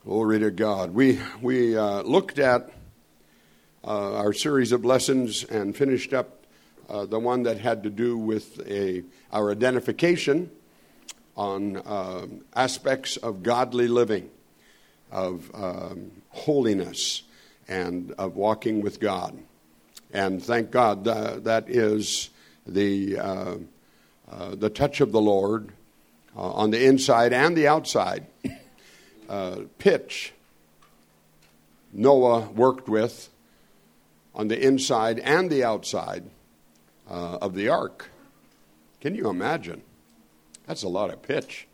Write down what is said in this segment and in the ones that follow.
Glory to God. We looked at our series of lessons and finished up the one that had to do with our identification on aspects of godly living, of holiness, and of walking with God. And thank God that is the touch of the Lord on the inside and the outside. Pitch Noah worked with on the inside and the outside of the ark. Can you imagine? That's a lot of pitch.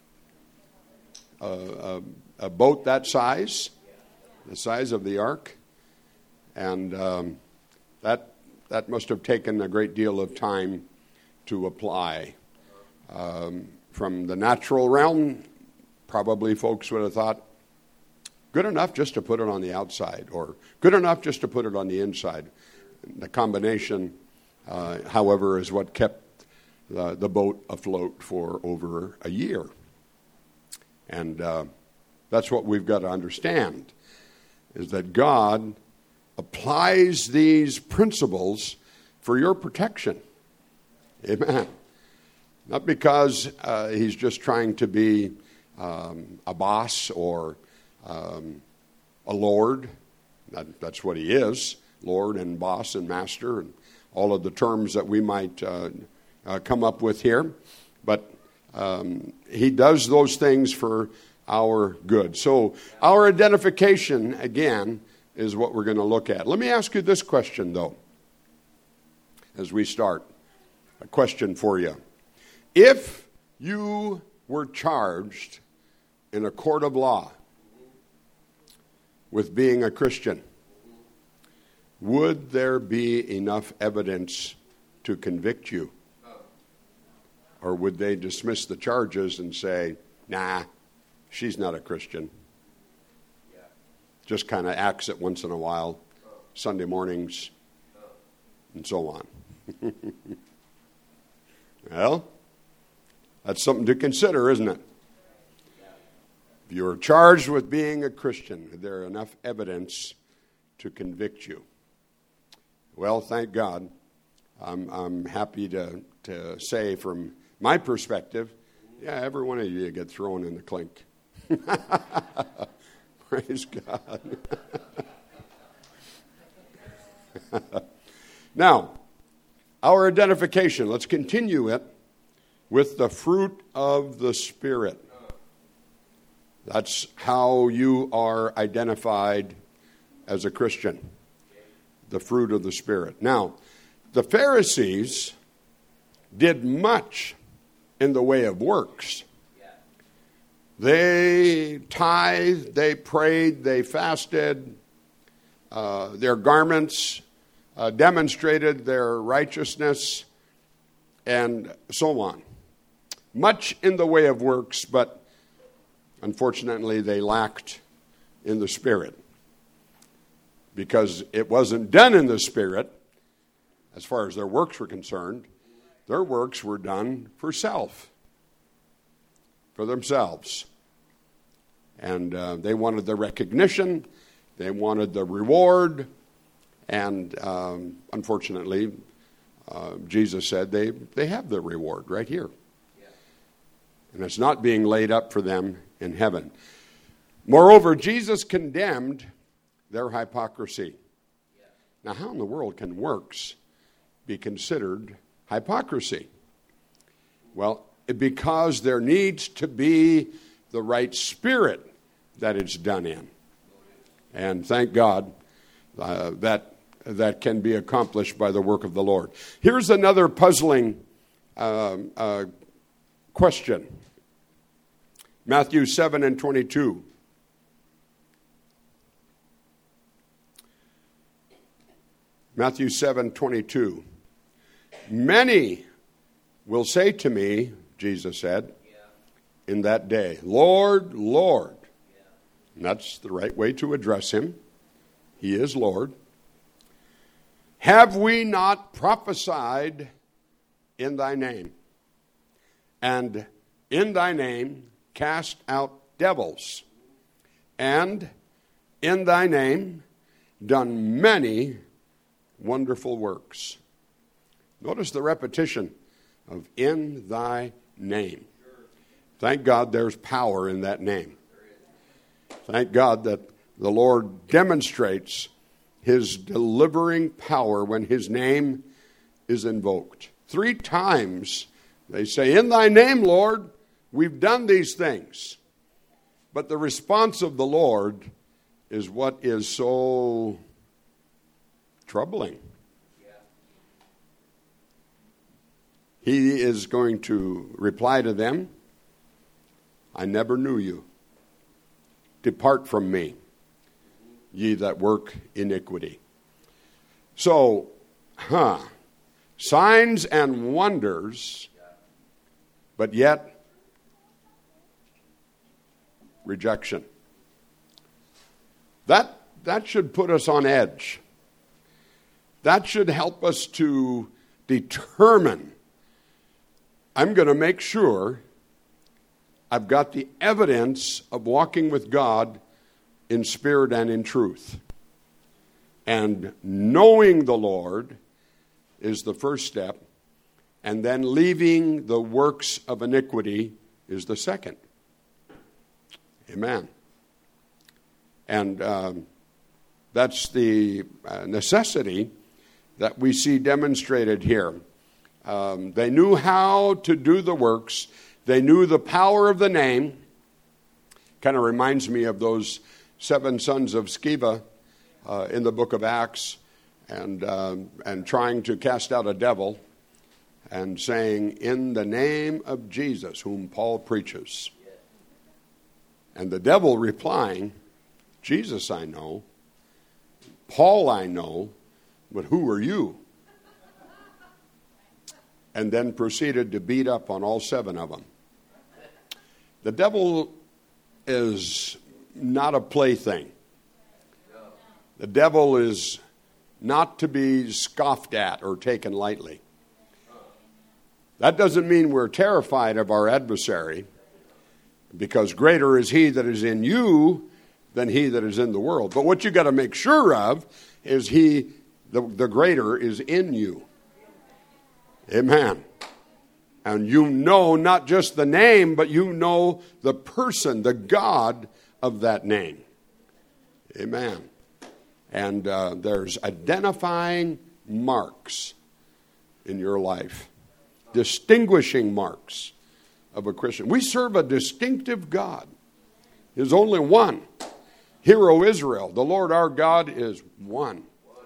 A boat that size, the size of the ark, and that must have taken a great deal of time to apply. From the natural realm, probably folks would have thought, good enough just to put it on the outside, or good enough just to put it on the inside. The combination, however, is what kept the boat afloat for over a year. And that's what we've got to understand, is that God applies these principles for your protection. Amen. Not because he's just trying to be a boss or a lord. That's what he is, lord and boss and master and all of the terms that we might come up with here. But he does those things for our good. So our identification, again, is what we're going to look at. Let me ask you this question, though, as we start. A question for you. If you were charged in a court of law with being a Christian, would there be enough evidence to convict you? Or would they dismiss the charges and say, nah, she's not a Christian? Just kind of acts it once in a while, Sunday mornings, and so on. Well, that's something to consider, isn't it? If you're charged with being a Christian, is there enough evidence to convict you? Well, thank God. I'm happy to say from my perspective, yeah, every one of you get thrown in the clink. Praise God. Now, our identification, let's continue it with the fruit of the Spirit. That's how you are identified as a Christian, the fruit of the Spirit. Now, the Pharisees did much in the way of works. They tithed, they prayed, they fasted. Their garments demonstrated their righteousness, and so on. Much in the way of works, but unfortunately they lacked in the Spirit. Because it wasn't done in the Spirit, as far as their works were concerned. Their works were done for self, for themselves. And they wanted the recognition, they wanted the reward, and unfortunately, Jesus said they have the reward right here. And it's not being laid up for them in heaven. Moreover, Jesus condemned their hypocrisy. Now, how in the world can works be considered hypocrisy? Well, because there needs to be the right spirit that it's done in. And thank God that can be accomplished by the work of the Lord. Here's another puzzling question. Matthew 7:22. Matthew 7:22. Many will say to me, Jesus said, in that day, Lord, Lord. And that's the right way to address him. He is Lord. Have we not prophesied in thy name? And in thy name cast out devils, and in thy name done many wonderful works. Notice the repetition of in thy name. Thank God there's power in that name. Thank God that the Lord demonstrates his delivering power when his name is invoked. 3 times they say, in thy name, Lord, we've done these things. But the response of the Lord is what is so troubling. He is going to reply to them, I never knew you. Depart from me, ye that work iniquity. So, signs and wonders, but yet rejection. That should put us on edge. That should help us to determine, I'm going to make sure I've got the evidence of walking with God in spirit and in truth. And knowing the Lord is the first step, and then leaving the works of iniquity is the second. Amen. And that's the necessity that we see demonstrated here. They knew how to do the works. They knew the power of the name. Kind of reminds me of those 7 sons of Sceva in the book of Acts, and trying to cast out a devil and saying, in the name of Jesus, whom Paul preaches. And the devil replying, Jesus I know, Paul I know, but who are you? And then proceeded to beat up on all 7 of them. The devil is not a plaything. The devil is not to be scoffed at or taken lightly. That doesn't mean we're terrified of our adversary, because greater is he that is in you than he that is in the world. But what you got to make sure of is the greater is in you. Amen. And you know not just the name, but you know the person, the God of that name. Amen. And there's identifying marks in your life, distinguishing marks of a Christian. We serve a distinctive God. There's only one. Hear, O Israel, the Lord our God is one.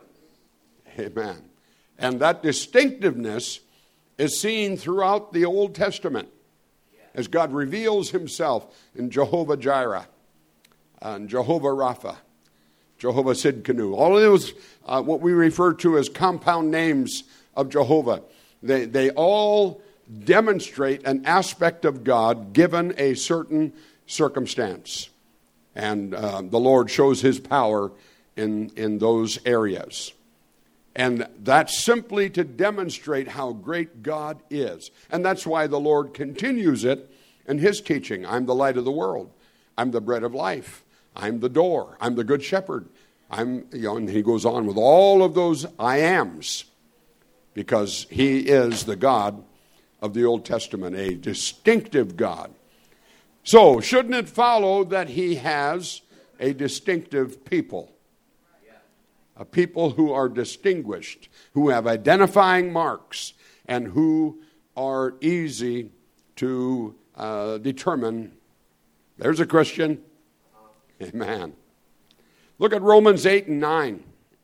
Amen. And that distinctiveness is seen throughout the Old Testament as God reveals himself in Jehovah Jireh and Jehovah Rapha, Jehovah Sidkenu. All of those, what we refer to as compound names of Jehovah, they all demonstrate an aspect of God given a certain circumstance. And the Lord shows his power in those areas. And that's simply to demonstrate how great God is. And that's why the Lord continues it in his teaching. I'm the light of the world. I'm the bread of life. I'm the door. I'm the good shepherd. And he goes on with all of those I ams, because he is the God of the Old Testament, a distinctive God. So, shouldn't it follow that he has a distinctive people? A people who are distinguished, who have identifying marks, and who are easy to determine. There's a Christian. Amen. Look at Romans 8 and 9.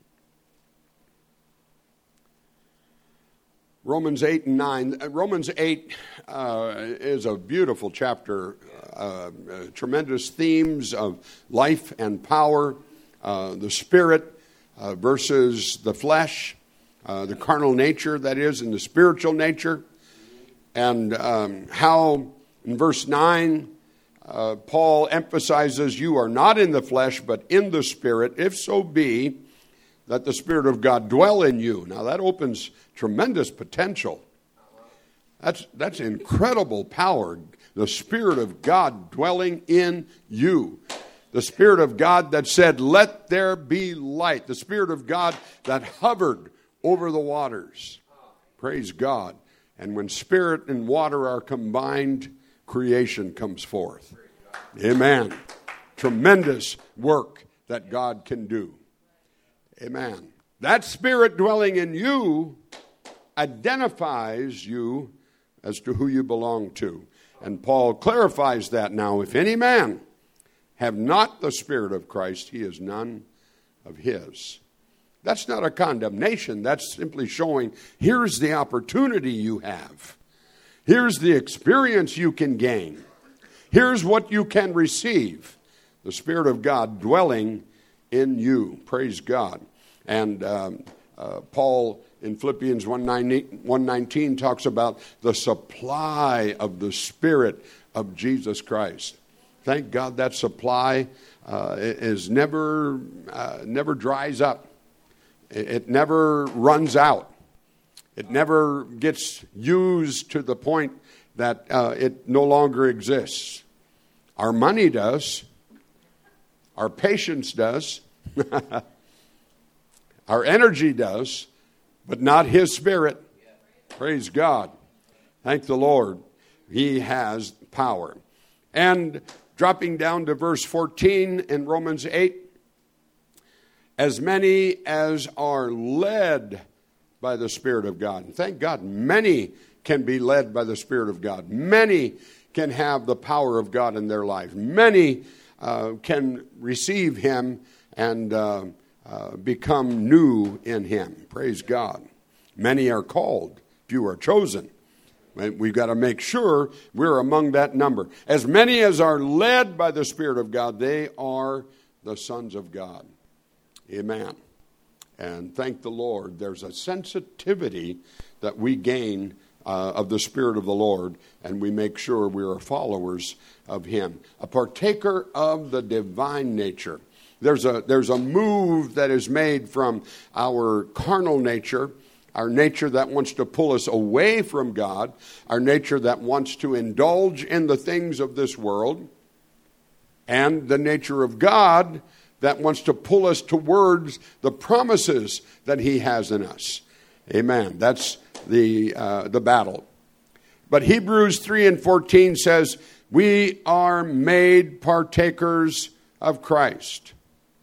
Romans 8 and 9. Romans 8 is a beautiful chapter. Tremendous themes of life and power, the Spirit versus the flesh, the carnal nature, that is, and the spiritual nature. And how, in verse 9, Paul emphasizes, you are not in the flesh, but in the Spirit, if so be that the Spirit of God dwell in you. Now that opens tremendous potential. That's incredible power. The Spirit of God dwelling in you. The Spirit of God that said, let there be light. The Spirit of God that hovered over the waters. Praise God. And when Spirit and water are combined, creation comes forth. Amen. Tremendous work that God can do. Amen. That Spirit dwelling in you identifies you as to who you belong to. And Paul clarifies that now. If any man have not the Spirit of Christ, he is none of his. That's not a condemnation. That's simply showing, here's the opportunity you have. Here's the experience you can gain. Here's what you can receive. The Spirit of God dwelling in you. Praise God. And Paul in Philippians 1:19 talks about the supply of the Spirit of Jesus Christ. Thank God that supply is never dries up. It never runs out. It never gets used to the point that it no longer exists. Our money does. Our patience does. Our energy does. But not His Spirit. Praise God. Thank the Lord. He has power. And dropping down to verse 14 in Romans 8. As many as are led by the Spirit of God. And thank God, many can be led by the Spirit of God. Many can have the power of God in their life. Many can receive Him and become new in Him. Praise God. Many are called, few are chosen. We've got to make sure we're among that number. As many as are led by the Spirit of God, they are the sons of God. Amen. And thank the Lord, there's a sensitivity that we gain of the Spirit of the Lord, and we make sure we are followers of Him. A partaker of the divine nature. There's a move that is made from our carnal nature, our nature that wants to pull us away from God, our nature that wants to indulge in the things of this world, and the nature of God that wants to pull us towards the promises that He has in us. Amen. That's the battle. But Hebrews 3:14 says, we are made partakers of Christ.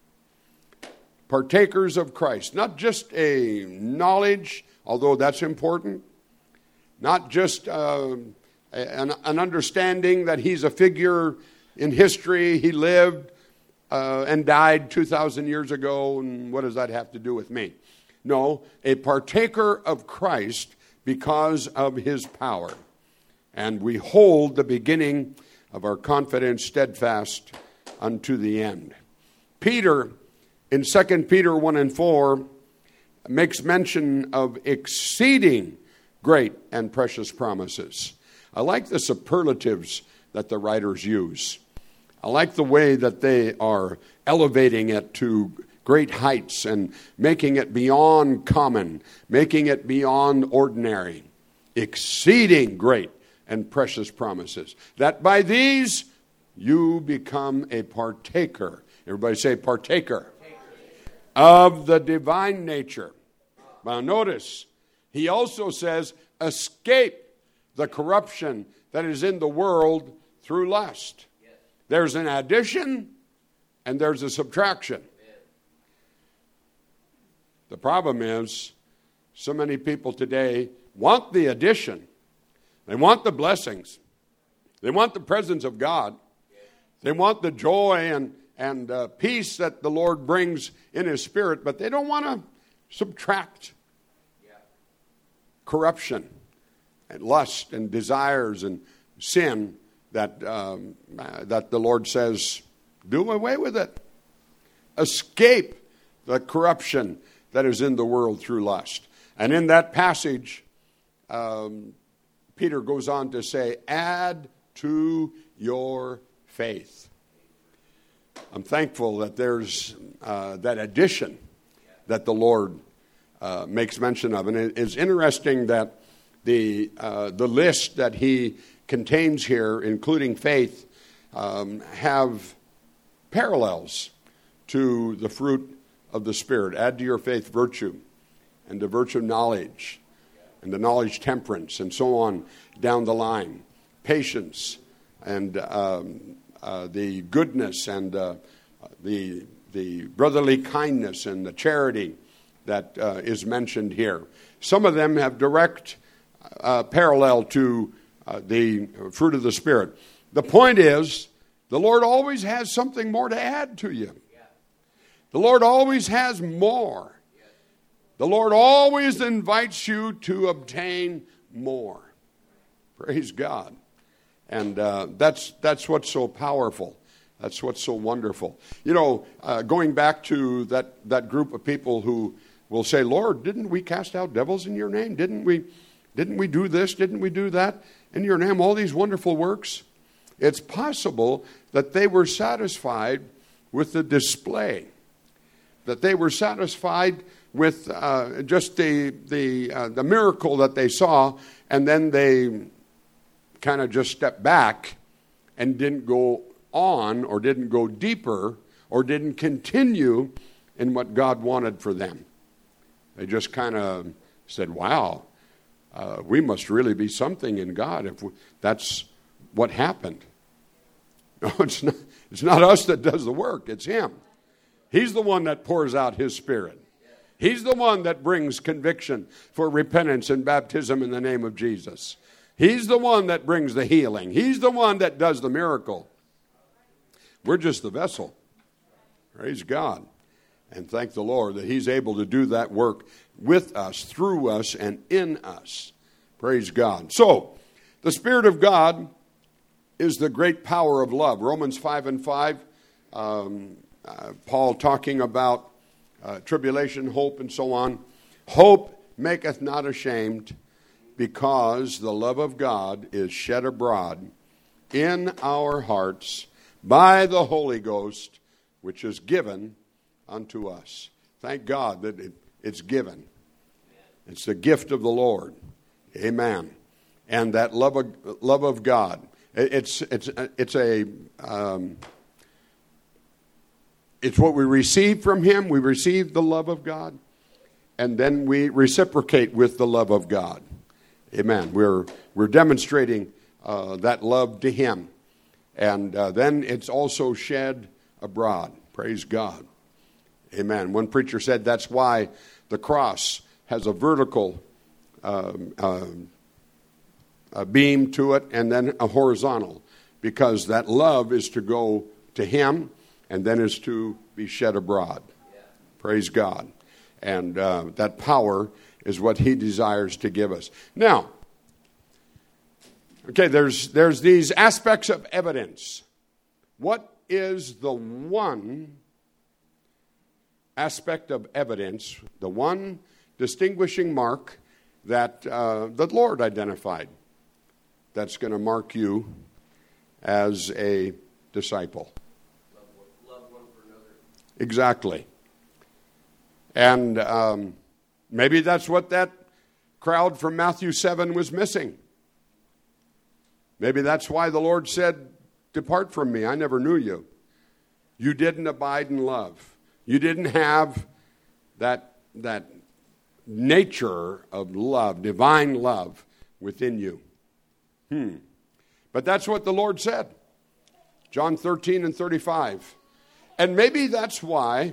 Partakers of Christ. Not just a knowledge, although that's important. Not just an understanding that He's a figure in history. He lived and died 2,000 years ago, and what does that have to do with me? No, a partaker of Christ because of His power. And we hold the beginning of our confidence steadfast unto the end. Peter, in 2 Peter 1:4, makes mention of exceeding great and precious promises. I like the superlatives that the writers use. I like the way that they are elevating it to great heights and making it beyond common, making it beyond ordinary. Exceeding great and precious promises. That by these you become a partaker. Everybody say partaker. Of the divine nature. Now notice, he also says, escape the corruption that is in the world through lust. There's an addition and there's a subtraction. The problem is, so many people today want the addition. They want the blessings. They want the presence of God. They want the joy and peace that the Lord brings in His Spirit, but they don't want to subtract corruption and lust and desires and sin that the Lord says, do away with it. Escape the corruption that is in the world through lust. And in that passage, Peter goes on to say, add to your faith. I'm thankful that there's that addition that the Lord makes mention of. And it is interesting that the list that He contains here, including faith, have parallels to the fruit of the Spirit. Add to your faith virtue, and to virtue knowledge, and to knowledge temperance, and so on down the line. Patience, and the goodness, and the brotherly kindness, and the charity that is mentioned here. Some of them have direct parallel to the fruit of the Spirit. The point is, the Lord always has something more to add to you. The Lord always has more. The Lord always invites you to obtain more. Praise God. And that's what's so powerful. That's what's so wonderful. You know, going back to that group of people who will say, Lord, didn't we cast out devils in your name? Didn't we do this? Didn't we do that in your name? All these wonderful works. It's possible that they were satisfied with the display, that they were satisfied with just the miracle that they saw, and then they kind of just stepped back and didn't go on, or didn't go deeper, or didn't continue in what God wanted for them. They just kind of said, wow, we must really be something in God if that's what happened. No, it's not us that does the work. It's Him. He's the one that pours out His Spirit. He's the one that brings conviction for repentance and baptism in the name of Jesus. He's the one that brings the healing. He's the one that does the miracle. We're just the vessel. Praise God. And thank the Lord that He's able to do that work with us, through us, and in us. Praise God. So, the Spirit of God is the great power of love. Romans 5:5, Paul talking about tribulation, hope, and so on. Hope maketh not ashamed, because the love of God is shed abroad in our hearts by the Holy Ghost, which is given unto us. Thank God that it's given. It's the gift of the Lord. Amen. And that love of God. It's what we receive from Him. We receive the love of God, and then we reciprocate with the love of God. Amen. We're demonstrating that love to Him, and then it's also shed abroad. Praise God. Amen. One preacher said that's why the cross has a vertical beam to it, and then a horizontal, because that love is to go to Him, and then is to be shed abroad. Yeah. Praise God. And that power is what He desires to give us. Now, okay, there's these aspects of evidence. What is the one aspect of evidence, the one distinguishing mark that the Lord identified that's going to mark you as a disciple? Love one for another. Exactly. And maybe that's what that crowd from Matthew 7 was missing. Maybe that's why the Lord said, depart from me, I never knew you. You didn't abide in love. You didn't have that nature of love, divine love within you. But that's what the Lord said. John 13:35. And maybe that's why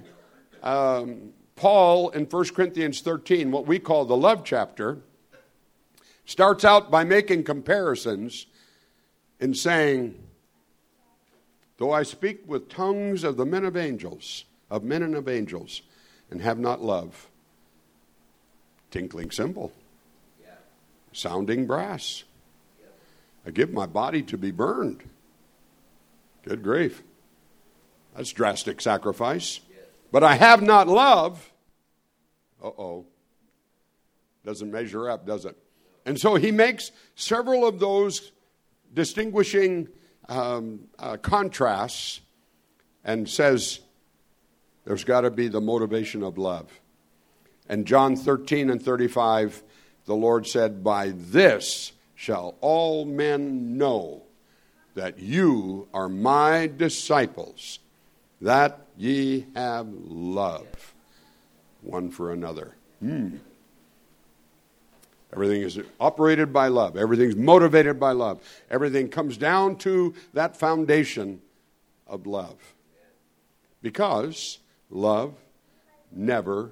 Paul in 1 Corinthians 13, what we call the love chapter, starts out by making comparisons and saying, though I speak with tongues of the men of angels, of men and of angels, and have not love, tinkling cymbal, sounding brass, I give my body to be burned. Good grief. That's drastic sacrifice. But I have not love. Doesn't measure up, does it? And so he makes several of those distinguishing contrasts and says there's got to be the motivation of love. And John 13:35, the Lord said, by this shall all men know that you are my disciples, that ye have love one for another. Everything is operated by love. Everything's motivated by love. Everything comes down to that foundation of love. Because love never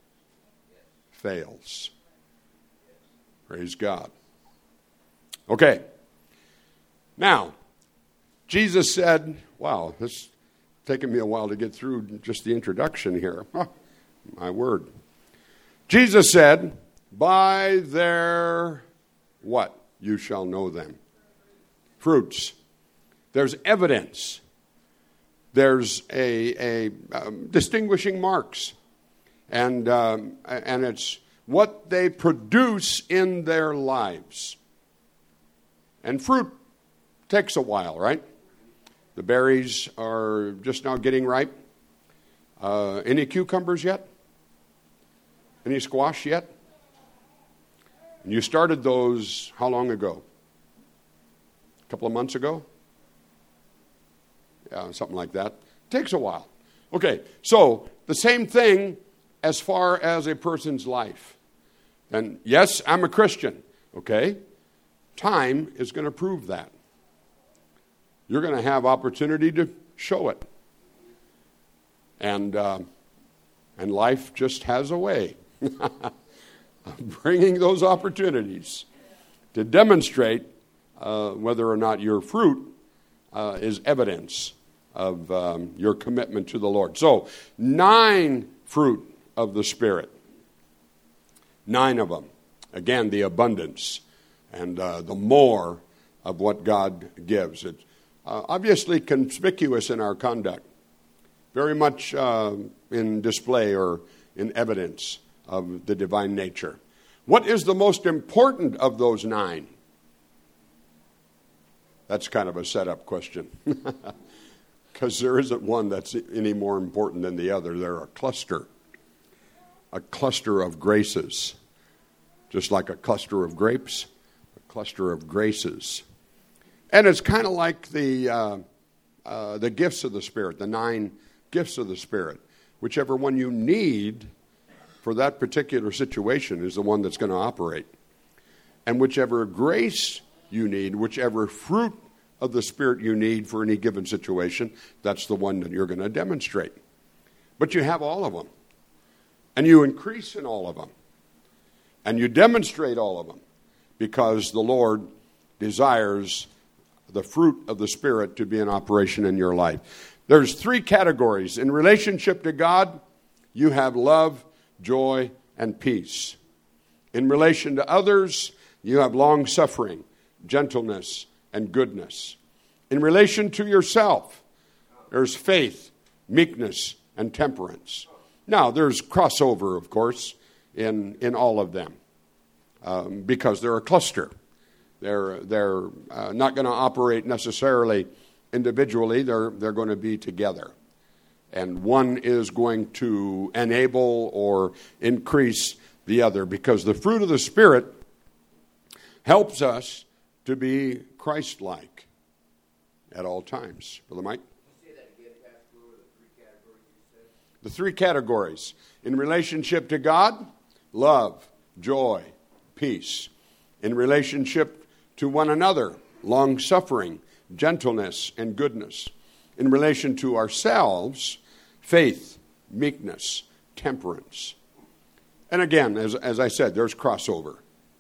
fails. Praise God. Okay. Now, Jesus said, wow, this is taking me a while to get through just the introduction here. My word. Jesus said, by their what? You shall know them. Fruits. There's evidence. There's a distinguishing marks. And it's what they produce in their lives. And fruit takes a while, right? The berries are just now getting ripe. Any cucumbers yet? Any squash yet? And you started those how long ago? A couple of months ago? Yeah, something like that. Takes a while. Okay, so the same thing as far as a person's life. And yes, I'm a Christian, okay? Time is going to prove that. You're going to have opportunity to show it. And life just has a way of bringing those opportunities to demonstrate whether or not your fruit is evidence of your commitment to the Lord. So, 9 fruit of the Spirit. 9 of them. Again, the abundance and the more of what God gives. It's obviously conspicuous in our conduct. Very much in display or in evidence of the divine nature. What is the most important of those 9? That's kind of a setup question. Because there isn't one that's any more important than the other. They're a cluster of graces. Just like a cluster of grapes, a cluster of graces. And it's kind of like the gifts of the Spirit, the 9 gifts of the Spirit. Whichever one you need for that particular situation is the one that's going to operate. And whichever grace you need, whichever fruit of the Spirit you need for any given situation, that's the one that you're going to demonstrate. But you have all of them. And you increase in all of them. And you demonstrate all of them. Because the Lord desires the fruit of the Spirit to be in operation in your life. There's 3 categories. In relationship to God, you have love, joy, and peace. In relation to others, you have long-suffering, gentleness, and goodness. In relation to yourself, there's faith, meekness, and temperance. Now, there's crossover, of course, in all of them because they're a cluster. They're not going to operate necessarily individually. They're going to be together. And one is going to enable or increase the other because the fruit of the Spirit helps us to be Christ-like at all times. Brother Mike? Say that again, Pastor. What were the 3 categories you said? The 3 categories. In relationship to God, love, joy, peace. In relationship to one another, long-suffering, gentleness, and goodness. In relation to ourselves, faith, meekness, temperance. And again, as I said, there's crossover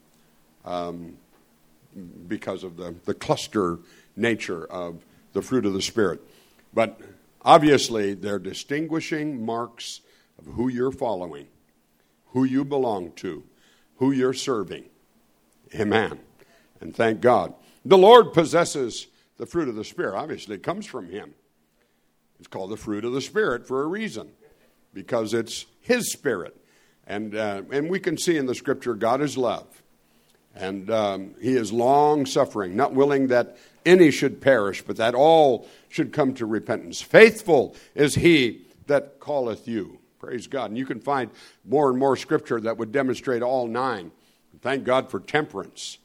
because of the cluster nature of the fruit of the Spirit. But obviously, they're distinguishing marks of who you're following, who you belong to, who you're serving. Amen. And thank God. The Lord possesses the fruit of the Spirit. Obviously, it comes from Him. It's called the fruit of the Spirit for a reason, because it's His Spirit. And we can see in the Scripture, God is love. And He is long-suffering, not willing that any should perish, but that all should come to repentance. Faithful is He that calleth you. Praise God. And you can find more and more Scripture that would demonstrate all 9. Thank God for temperance.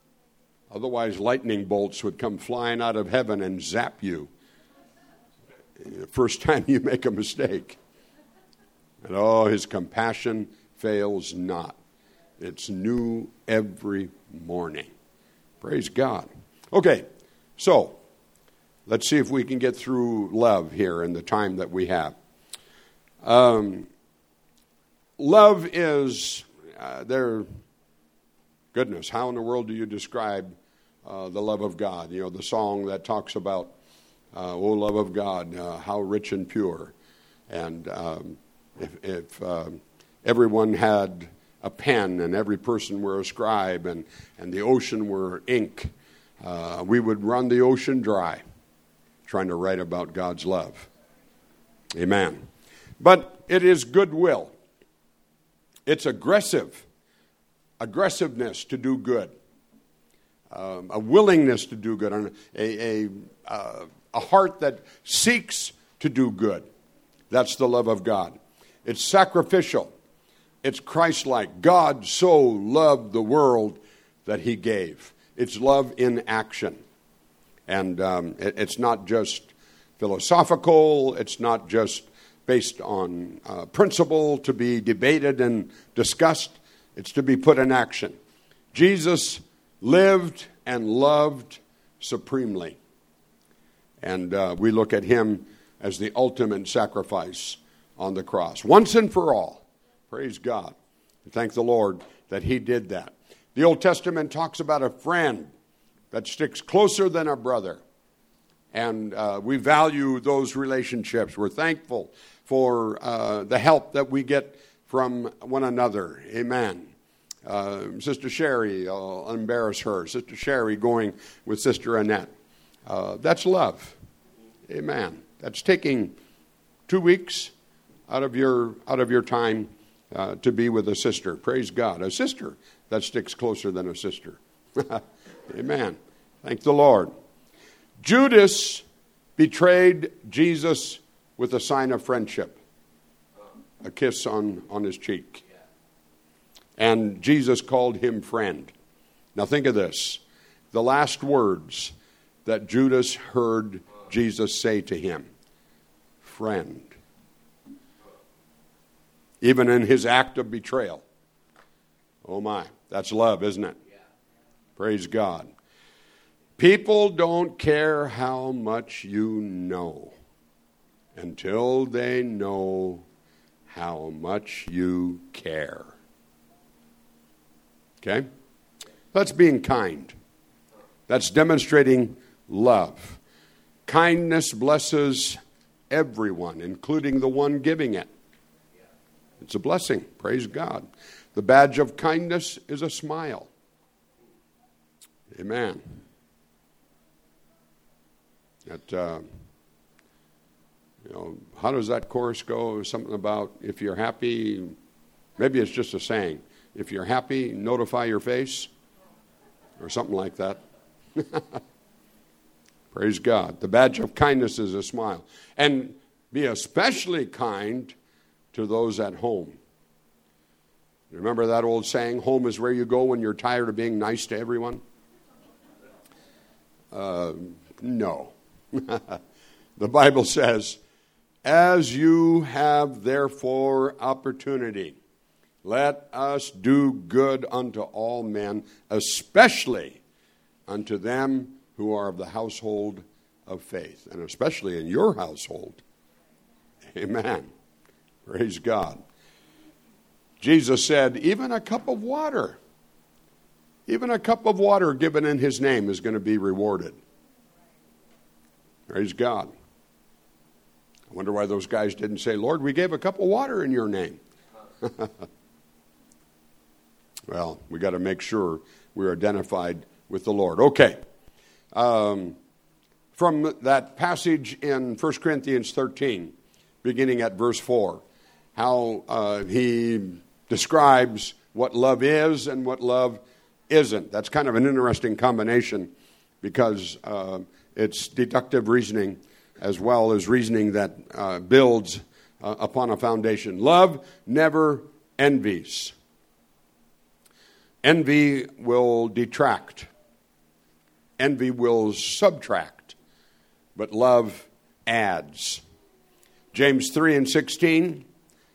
Otherwise, lightning bolts would come flying out of heaven and zap you. the first time you make a mistake. And oh, his compassion fails not. It's new every morning. Praise God. Okay, so let's see if we can get through love here in the time that we have. Love is, goodness, how in the world do you describe the love of God? You know, the song that talks about, oh, love of God, how rich and pure. And if everyone had a pen and every person were a scribe and the ocean were ink, we would run the ocean dry trying to write about God's love. Amen. But it is goodwill. It's aggressiveness to do good, a willingness to do good, a heart that seeks to do good. That's the love of God. It's sacrificial. It's Christ-like. God so loved the world that he gave. It's love in action. And it's not just philosophical. It's not just based on principle to be debated and discussed. It's to be put in action. Jesus lived and loved supremely. And we look at him as the ultimate sacrifice on the cross. Once and for all. Praise God. And thank the Lord that he did that. The Old Testament talks about a friend that sticks closer than a brother. And we value those relationships. We're thankful for the help that we get from one another. Amen. Sister Sherry, I'll embarrass her. Sister Sherry going with Sister Annette. That's love. Amen. That's taking 2 weeks out of your time to be with a sister. Praise God. A sister that sticks closer than a sister. Amen. Thank the Lord. Judas betrayed Jesus with a sign of friendship, a kiss on his cheek. And Jesus called him friend. Now think of this. The last words that Judas heard Jesus say to him, friend. Even in his act of betrayal. Oh my, that's love, isn't it? Praise God. People don't care how much you know until they know how much you care. Okay? That's being kind. That's demonstrating love. Kindness blesses everyone, including the one giving it. It's a blessing. Praise God. The badge of kindness is a smile. Amen. How does that chorus go? Something about if you're happy, maybe it's just a saying. If you're happy, notify your face, or something like that. Praise God. The badge of kindness is a smile. And be especially kind to those at home. Remember that old saying, home is where you go when you're tired of being nice to everyone? No. The Bible says, as you have therefore opportunity, let us do good unto all men, especially unto them who are of the household of faith, and especially in your household. Amen. Praise God. Jesus said, even a cup of water given in his name is going to be rewarded. Praise God. I wonder why those guys didn't say, Lord, we gave a cup of water in your name. Well, we got to make sure we're identified with the Lord. Okay. From that passage in 1 Corinthians 13, beginning at verse 4, how he describes what love is and what love isn't. That's kind of an interesting combination because it's deductive reasoning as well as reasoning that builds upon a foundation. Love never envies. Envy will detract. Envy will subtract. But love adds. James 3:16,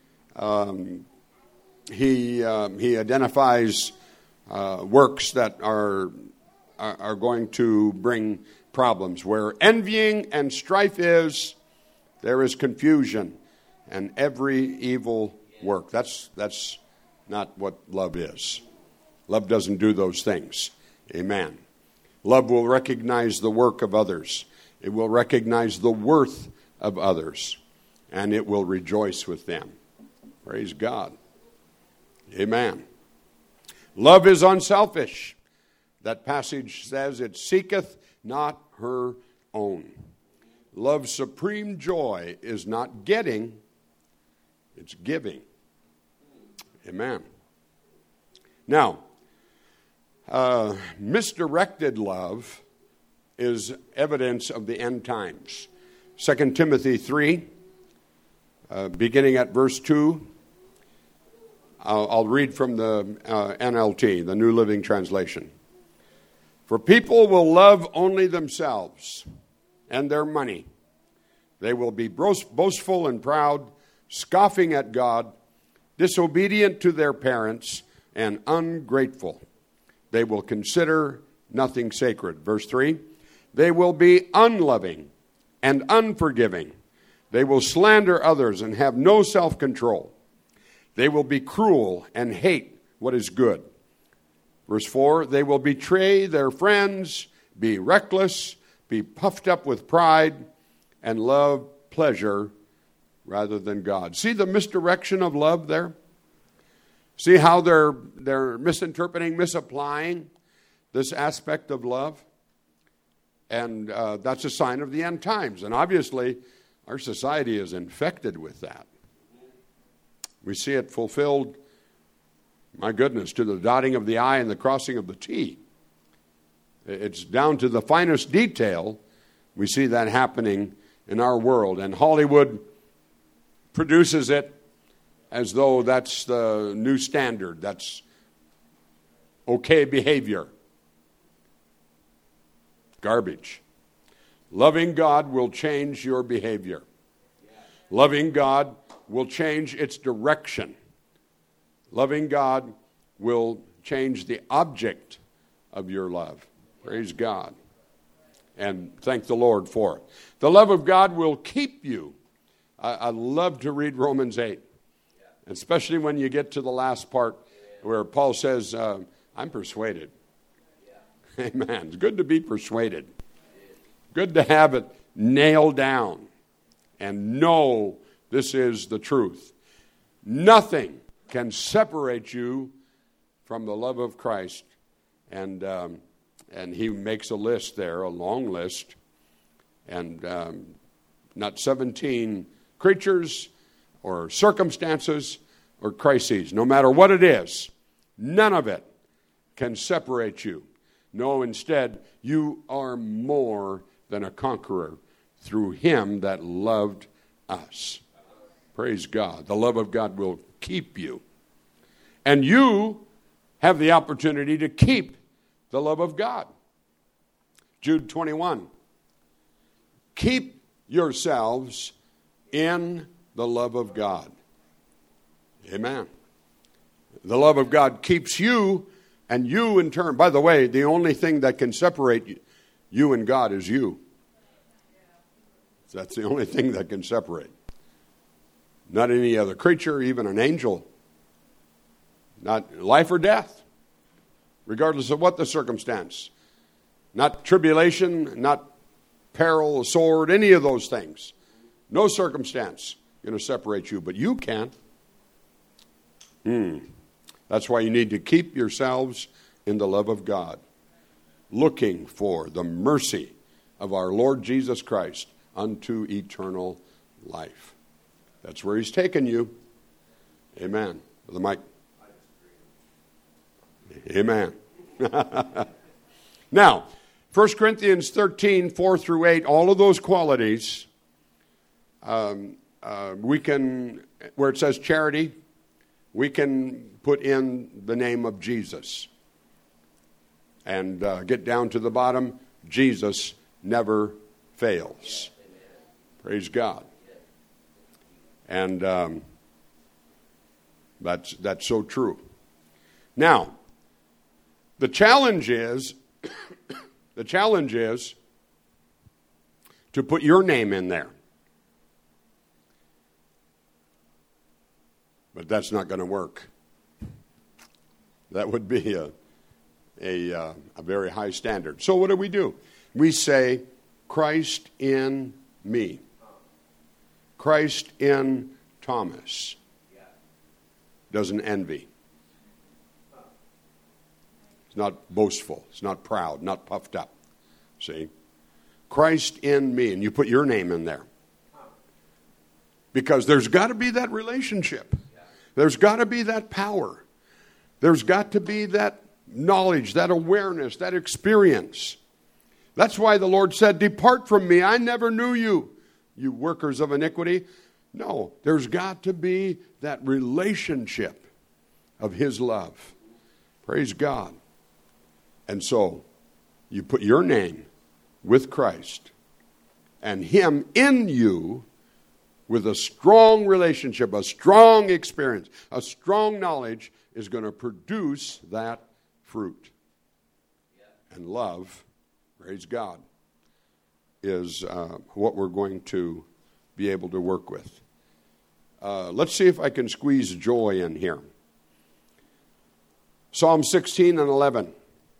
he identifies works that are going to bring problems. Where envying and strife is, there is confusion and every evil work. That's not what love is. Love doesn't do those things. Amen. Love will recognize the work of others. It will recognize the worth of others. And it will rejoice with them. Praise God. Amen. Love is unselfish. That passage says it seeketh not her own. Love's supreme joy is not getting, it's giving. Amen. Now, misdirected love is evidence of the end times. 2 Timothy 3, beginning at verse 2. I'll read from the NLT, the New Living Translation. For people will love only themselves and their money. They will be boastful and proud, scoffing at God, disobedient to their parents, and ungrateful. They will consider nothing sacred. Verse 3, they will be unloving and unforgiving. They will slander others and have no self-control. They will be cruel and hate what is good. Verse 4, they will betray their friends, be reckless, be puffed up with pride, and love pleasure rather than God. See the misdirection of love there? See how they're misinterpreting, misapplying this aspect of love? And that's a sign of the end times. And obviously, our society is infected with that. We see it fulfilled, my goodness, to the dotting of the I and the crossing of the T. It's down to the finest detail. We see that happening in our world. And Hollywood produces it as though that's the new standard. That's okay behavior. Garbage. Loving God will change your behavior. Loving God will change its direction. Loving God will change the object of your love. Praise God. And thank the Lord for it. The love of God will keep you. I love to read Romans 8. Especially when you get to the last part where Paul says, I'm persuaded. Amen. It's good to be persuaded. Good to have it nailed down and know this is the truth. Nothing can separate you from the love of Christ. And he makes a list there, a long list. And not 17 creatures or circumstances or crises. No matter what it is, none of it can separate you. No, instead, you are more than a conqueror through him that loved us. Praise God. The love of God will keep you. And you have the opportunity to keep the love of God. Jude 21. Keep yourselves in the love of God. Amen. The love of God keeps you, and you in turn. By the way, the only thing that can separate you and God is you. That's the only thing that can separate. Not any other creature, even an angel. Not life or death, regardless of what the circumstance. Not tribulation, not peril, sword, any of those things. No circumstance going to separate you, but you can. That's why you need to keep yourselves in the love of God, looking for the mercy of our Lord Jesus Christ unto eternal life. That's where he's taken you. Amen. Brother Mike. Amen. Now, 1 Corinthians 13, 4 through 8, all of those qualities, we can, where it says charity, we can put in the name of Jesus. And get down to the bottom, Jesus never fails. Praise God. And that's so true. Now, the challenge is to put your name in there. But that's not going to work. That would be a very high standard. So what do? We say, Christ in me. Christ in Thomas. Doesn't envy. It's not boastful. It's not proud, not puffed up. See? Christ in me. And you put your name in there. Because there's got to be that relationship. There's got to be that power. There's got to be that knowledge, that awareness, that experience. That's why the Lord said, depart from me, I never knew you, you workers of iniquity. No, there's got to be that relationship of His love. Praise God. And so, you put your name with Christ and Him in you with a strong relationship, a strong experience, a strong knowledge is going to produce that fruit. And love, praise God, is what we're going to be able to work with. Let's see if I can squeeze joy in here. Psalm 16 and 11.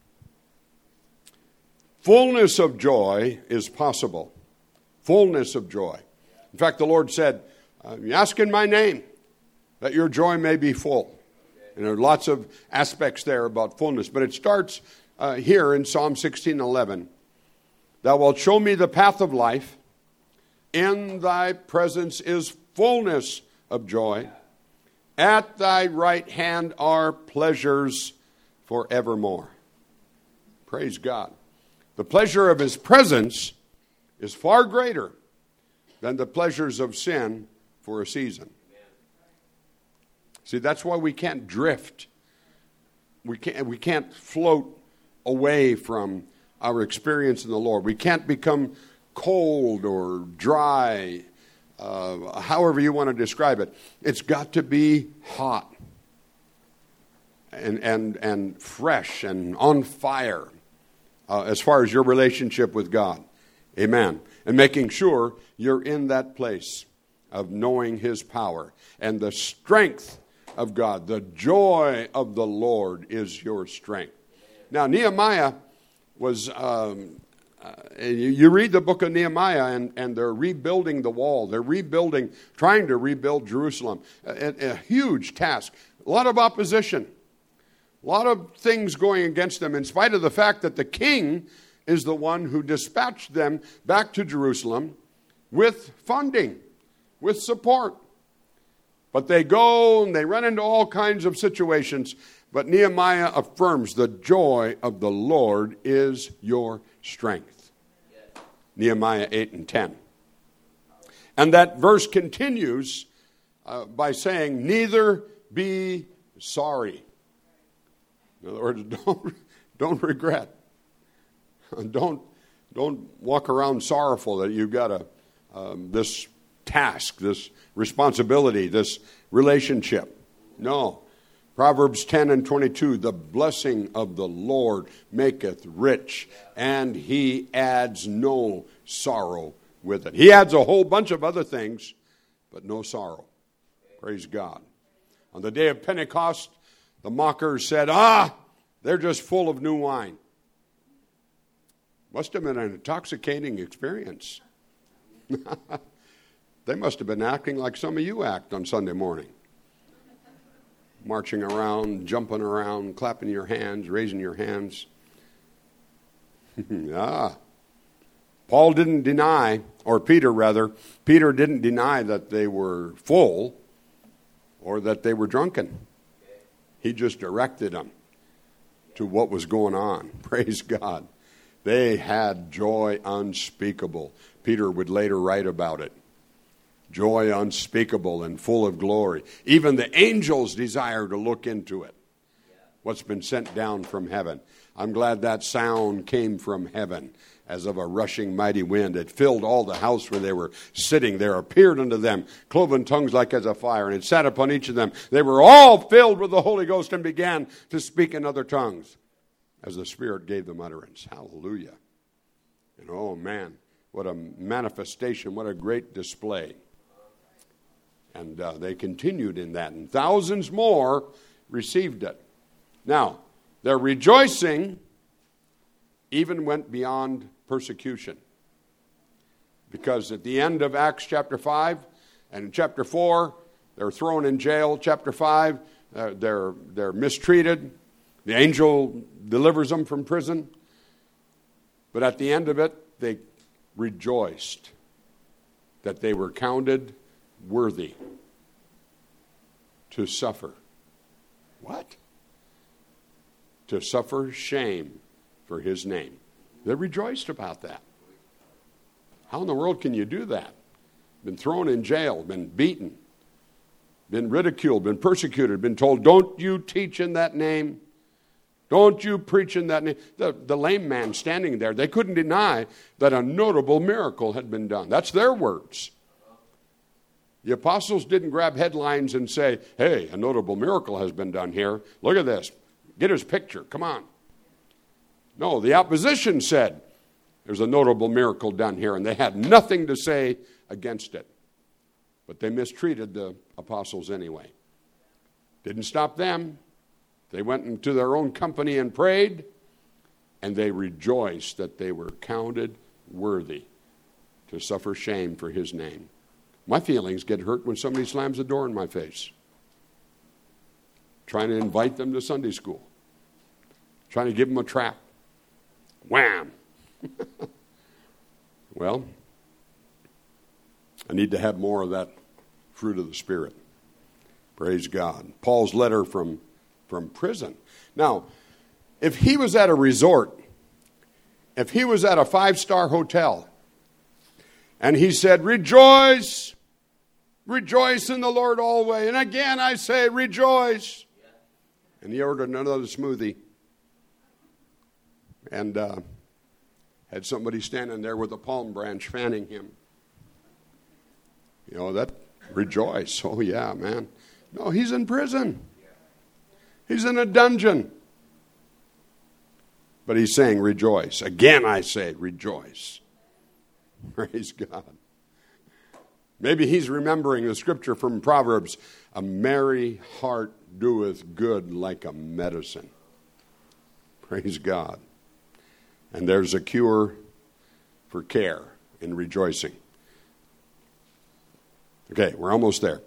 Fullness of joy is possible. Fullness of joy. In fact, the Lord said, ask in my name that your joy may be full. And there are lots of aspects there about fullness. But it starts here in Psalm 16:11. Thou wilt show me the path of life. In thy presence is fullness of joy. At thy right hand are pleasures forevermore. Praise God. The pleasure of His presence is far greater than the pleasures of sin for a season. See, that's why we can't drift. We can't float away from our experience in the Lord. We can't become cold or dry, however you want to describe it. It's got to be hot and fresh and on fire as far as your relationship with God. Amen. And making sure you're in that place of knowing His power and the strength of God. The joy of the Lord is your strength. Now, Nehemiah was, you read the book of Nehemiah and they're rebuilding the wall. They're trying to rebuild Jerusalem. A huge task. A lot of opposition. A lot of things going against them in spite of the fact that the king is the one who dispatched them back to Jerusalem with funding, with support. But they go and they run into all kinds of situations. But Nehemiah affirms the joy of the Lord is your strength. Yes. Nehemiah 8 and 10. And that verse continues by saying, neither be sorry. In other words, don't regret. Don't walk around sorrowful that you've got this task, this responsibility, this relationship. No. Proverbs 10 and 22, the blessing of the Lord maketh rich, and He adds no sorrow with it. He adds a whole bunch of other things, but no sorrow. Praise God. On the day of Pentecost, the mockers said, they're just full of new wine. Must have been an intoxicating experience. They must have been acting like some of you act on Sunday morning. Marching around, jumping around, clapping your hands, raising your hands. Paul didn't deny, or Peter didn't deny that they were full or that they were drunken. He just directed them to what was going on. Praise God. They had joy unspeakable. Peter would later write about it. Joy unspeakable and full of glory. Even the angels desire to look into it. What's been sent down from heaven. I'm glad that sound came from heaven. as of a rushing mighty wind. It filled all the house where they were sitting. There appeared unto them cloven tongues like as a fire, and it sat upon each of them. They were all filled with the Holy Ghost and began to speak in other tongues as the Spirit gave them utterance. Hallelujah. And oh man, what a manifestation, what a great display. And they continued in that, and thousands more received it. Now, their rejoicing even went beyond persecution. Because at the end of Acts chapter 5 and in chapter 4, they're thrown in jail. Chapter 5, they're mistreated. The angel delivers them from prison. But at the end of it, they rejoiced that they were counted worthy to suffer. What? To suffer shame for his name. They rejoiced about that. How in the world can you do that? Been thrown in jail, been beaten, been ridiculed, been persecuted, been told, don't you teach in that name. Don't you preach in that name. The lame man standing there, they couldn't deny that a notable miracle had been done. That's their words. The apostles didn't grab headlines and say, hey, a notable miracle has been done here. Look at this. Get his picture. Come on. No, the opposition said, there's a notable miracle done here, and they had nothing to say against it. But they mistreated the apostles anyway. Didn't stop them. They went into their own company and prayed, and they rejoiced that they were counted worthy to suffer shame for his name. My feelings get hurt when somebody slams a door in my face. Trying to invite them to Sunday school. Trying to give them a trap. Wham! Well, I need to have more of that fruit of the Spirit. Praise God. Paul's letter from prison. Now, if he was at a resort, if he was at a 5-star hotel, and he said, rejoice, rejoice in the Lord always. And again I say, rejoice. And he ordered another smoothie. And had somebody standing there with a palm branch fanning him. You know, that rejoice. Oh, yeah, man. No, he's in prison. He's in a dungeon. But he's saying rejoice. Again I say rejoice. Praise God. Maybe he's remembering the scripture from Proverbs. A merry heart doeth good like a medicine. Praise God. And there's a cure for care in rejoicing. Okay, we're almost there.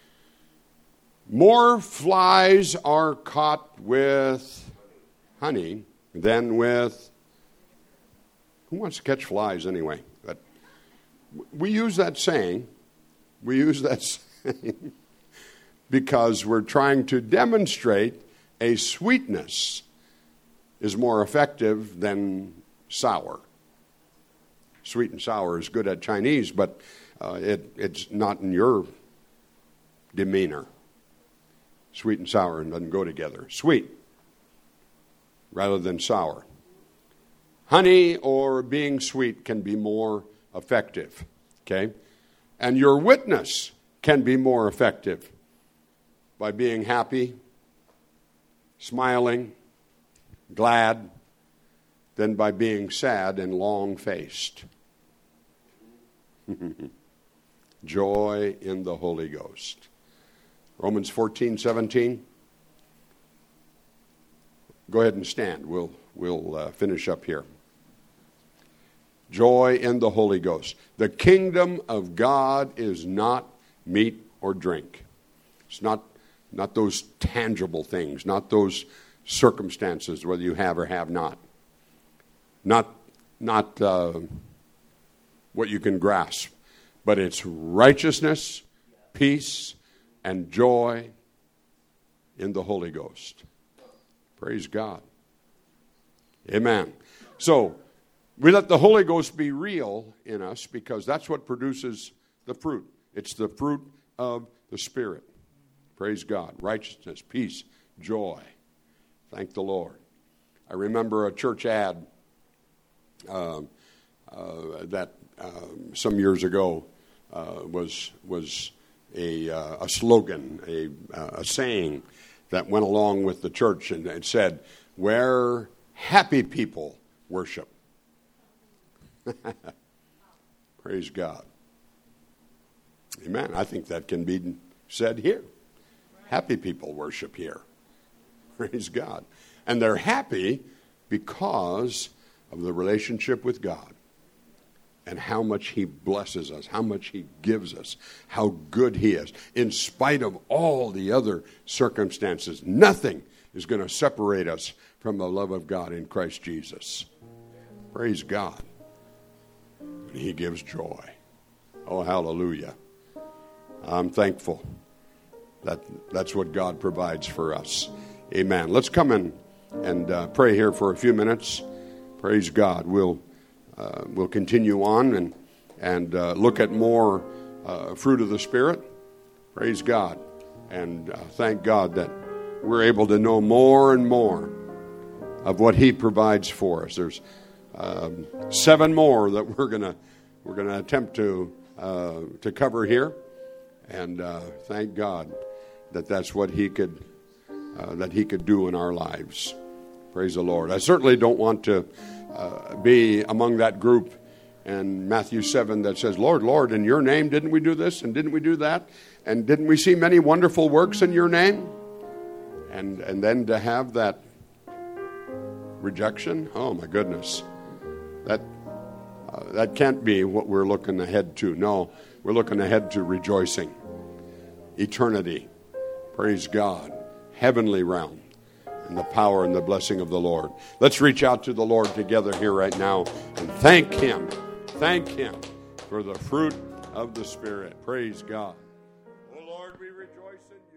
More flies are caught with honey than with... Who wants to catch flies anyway? But we use that saying. We use that saying because we're trying to demonstrate a sweetness is more effective than sour. Sweet and sour is good at Chinese, but it's not in your demeanor. Sweet and sour doesn't go together. Sweet rather than sour. Honey or being sweet can be more effective. Okay? And your witness can be more effective by being happy, smiling, glad, than by being sad and long-faced. Joy in the Holy Ghost. Romans 14:17. Go ahead and stand. We'll finish up here. Joy in the Holy Ghost. The kingdom of God is not meat or drink. It's not those tangible things, not those circumstances, whether you have or have not. Not what you can grasp, but it's righteousness, peace, and joy in the Holy Ghost. Praise God. Amen. So, we let the Holy Ghost be real in us because that's what produces the fruit. It's the fruit of the Spirit. Praise God. Righteousness, peace, joy. Thank the Lord. I remember a church ad that some years ago was a slogan, a saying that went along with the church, and it said, "Where happy people worship." Praise God. Amen. I think that can be said here. Happy people worship here. Praise God. And they're happy because of the relationship with God and how much He blesses us, how much He gives us, how good He is. In spite of all the other circumstances, nothing is going to separate us from the love of God in Christ Jesus. Praise God. He gives joy. Oh, hallelujah. I'm thankful that that's what God provides for us. Amen. Let's come in and pray here for a few minutes. Praise God. We'll continue on and look at more fruit of the Spirit. Praise God. And thank God that we're able to know more and more of what He provides for us. There's 7 more that we're gonna attempt to cover here, and thank God that that's what He could do in our lives. Praise the Lord. I certainly don't want to be among that group in Matthew 7 that says, "Lord, Lord, in Your name didn't we do this and didn't we do that, and didn't we see many wonderful works in Your name?" And then to have that rejection, oh my goodness. That can't be what we're looking ahead to. No, we're looking ahead to rejoicing. Eternity. Praise God. Heavenly realm. And the power and the blessing of the Lord. Let's reach out to the Lord together here right now and thank Him. Thank Him for the fruit of the Spirit. Praise God. Oh Lord, we rejoice in You.